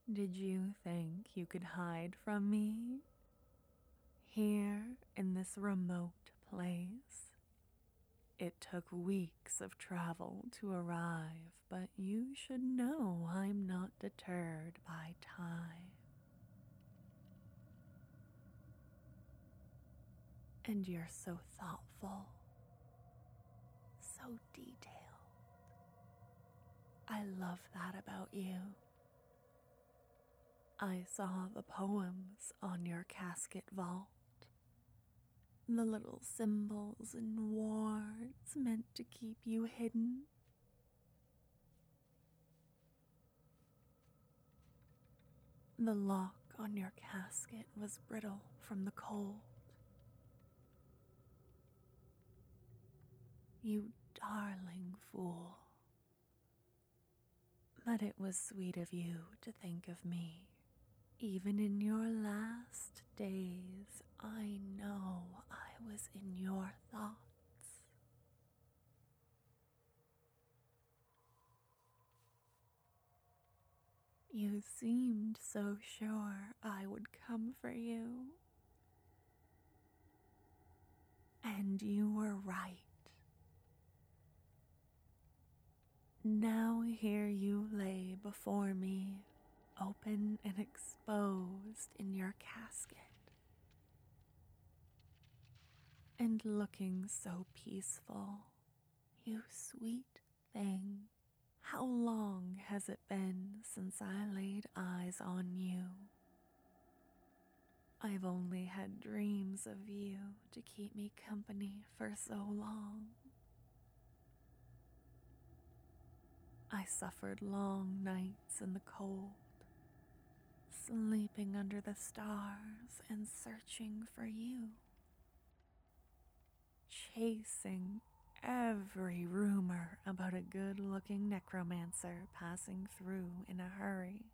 Did you think you could hide from me? Here in this remote place. It took weeks of travel to arrive, but you should know I'm not deterred by time. And you're so thoughtful, so detailed. I love that about you. I saw the poems on your casket vault, the little symbols and wards meant to keep you hidden. The lock on your casket was brittle from the cold. You darling fool. But it was sweet of you to think of me. Even in your last days, I know I was in your thoughts. You seemed so sure I would come for you. And you were right. Now here you lay before me, open and exposed in your casket, and looking so peaceful. You sweet thing, how long has it been since I laid eyes on you? I've only had dreams of you to keep me company for so long. I suffered long nights in the cold, sleeping under the stars and searching for you, chasing every rumor about a good-looking necromancer passing through in a hurry.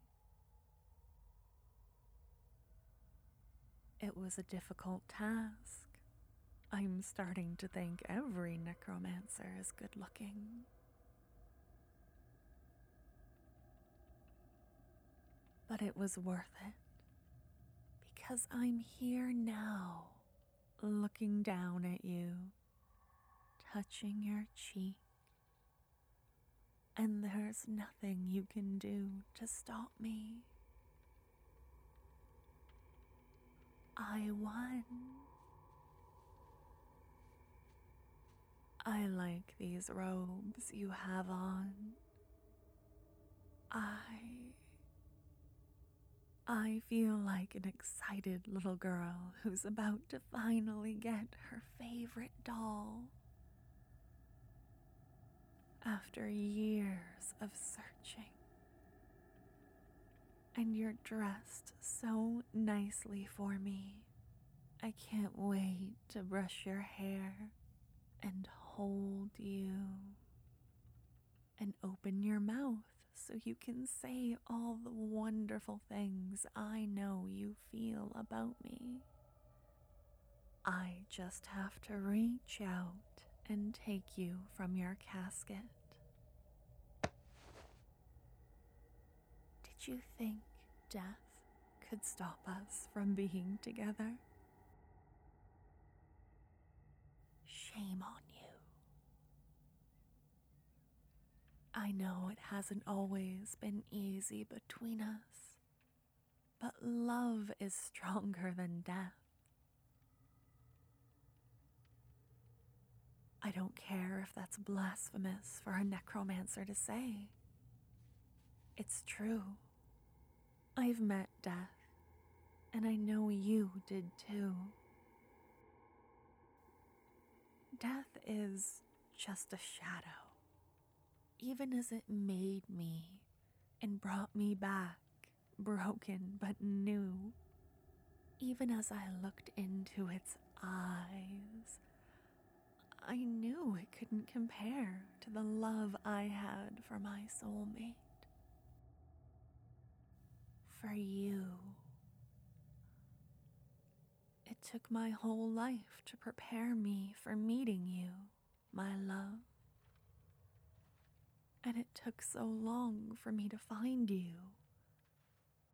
It was a difficult task. I'm starting to think every necromancer is good-looking. But it was worth it, because I'm here now, looking down at you, touching your cheek, and there's nothing you can do to stop me. I won. I like these robes you have on. I feel like an excited little girl who's about to finally get her favorite doll. After years of searching. And you're dressed so nicely for me. I can't wait to brush your hair and hold you and open your mouth so you can say all the wonderful things I know you feel about me. I just have to reach out and take you from your casket. Did you think death could stop us from being together? Shame on you. I know it hasn't always been easy between us, but love is stronger than death. I don't care if that's blasphemous for a necromancer to say. It's true. I've met death, and I know you did too. Death is just a shadow, even as it made me and brought me back, broken but new. Even as I looked into its eyes, I knew it couldn't compare to the love I had for my soulmate. For you. It took my whole life to prepare me for meeting you, my love. And it took so long for me to find you.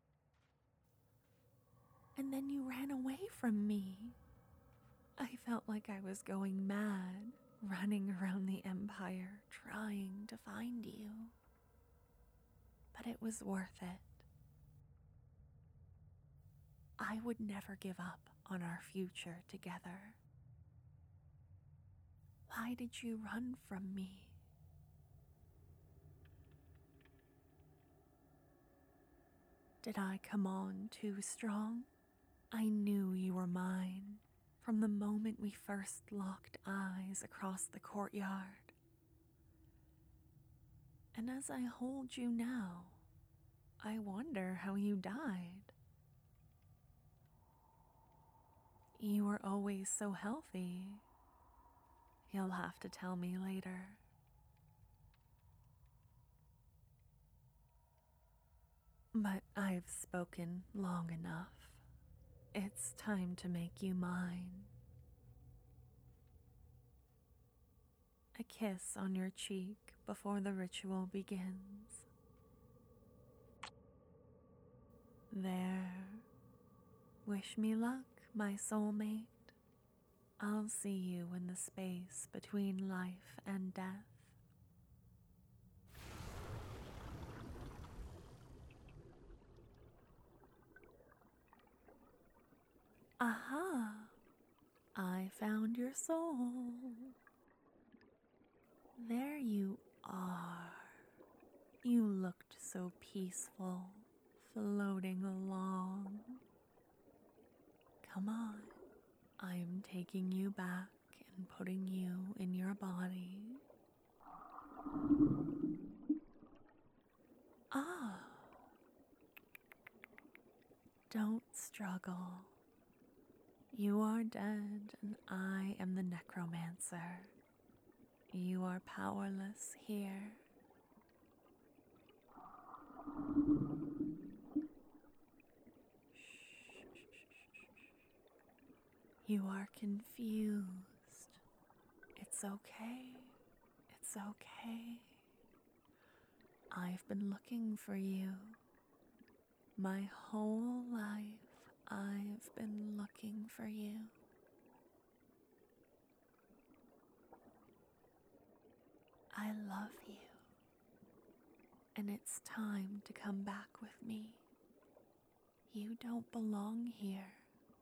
and then you ran away from me. I felt like I was going mad, running around the Empire trying to find you. But it was worth it. I would never give up on our future together. Why did you run from me? Did I come on too strong? I knew you were mine from the moment we first locked eyes across the courtyard. And as I hold you now, I wonder how you died. You were always so healthy. You'll have to tell me later. But I've spoken long enough. It's time to make you mine. A kiss on your cheek before the ritual begins. There. Wish me luck, my soulmate. I'll see you in the space between life and death. Aha! I found your soul. There you are. You looked so peaceful, floating along. Come on. I'm taking you back and putting you in your body. Ah. Don't struggle. You are dead and I am the necromancer. You are powerless here. You are confused. It's okay. It's okay. I've been looking for you. My whole life, I've been looking for you. I love you. And it's time to come back with me. You don't belong here.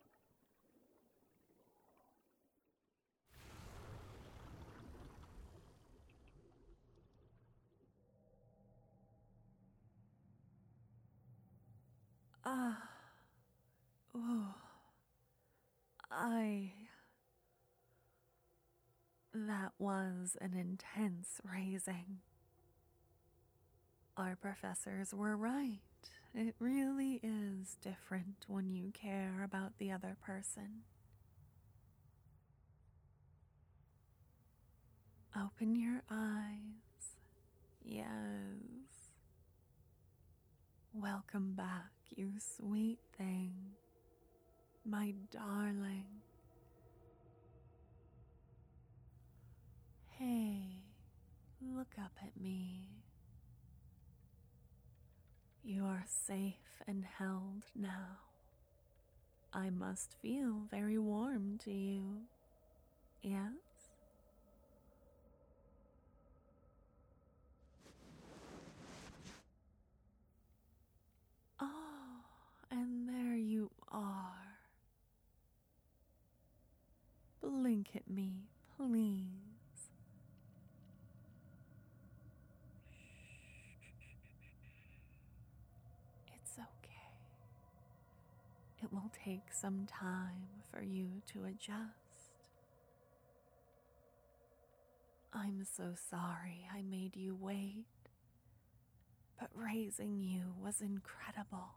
Ah. Oh. That was an intense raising. Our professors were right. It really is different when you care about the other person. Open your eyes. Yes. Welcome back, you sweet thing. My darling. Hey, look up at me. You are safe and held now. I must feel very warm to you. Yes? Oh, and there you are. Blink at me, please. It's okay. It will take some time for you to adjust. I'm so sorry I made you wait, but raising you was incredible.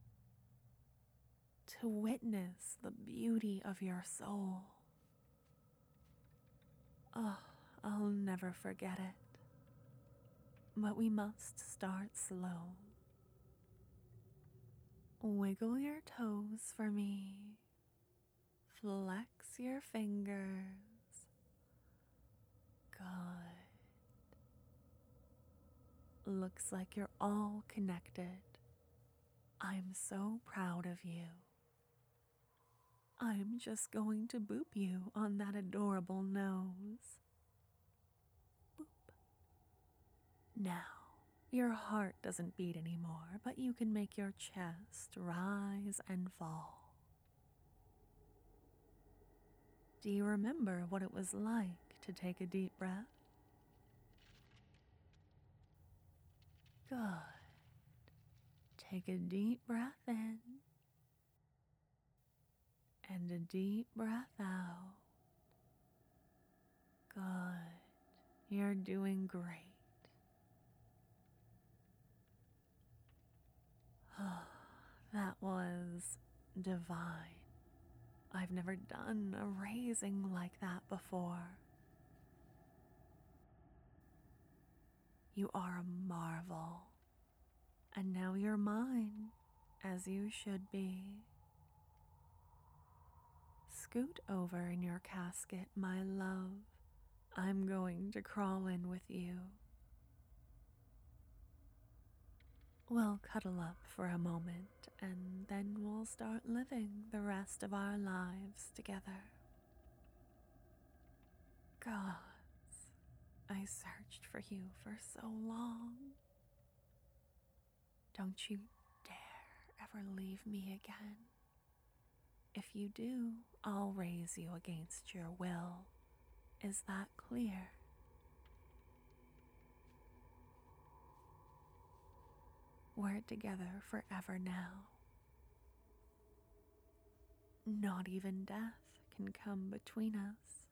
To witness the beauty of your soul. Oh, I'll never forget it. But we must start slow. Wiggle your toes for me. Flex your fingers. Good. Looks like you're all connected. I'm so proud of you. I'm just going to boop you on that adorable nose. Boop. Now, your heart doesn't beat anymore, but you can make your chest rise and fall. Do you remember what it was like to take a deep breath? Good. Take a deep breath in and a deep breath out. Good. You're doing great. That was divine. I've never done a raising like that before. You are a marvel. And now you're mine, as you should be. Scoot over in your casket, my love. I'm going to crawl in with you. We'll cuddle up for a moment, and then we'll start living the rest of our lives together. Gods, I searched for you for so long. Don't you dare ever leave me again. If you do, I'll raise you against your will. Is that clear? We're together forever now. Not even death can come between us.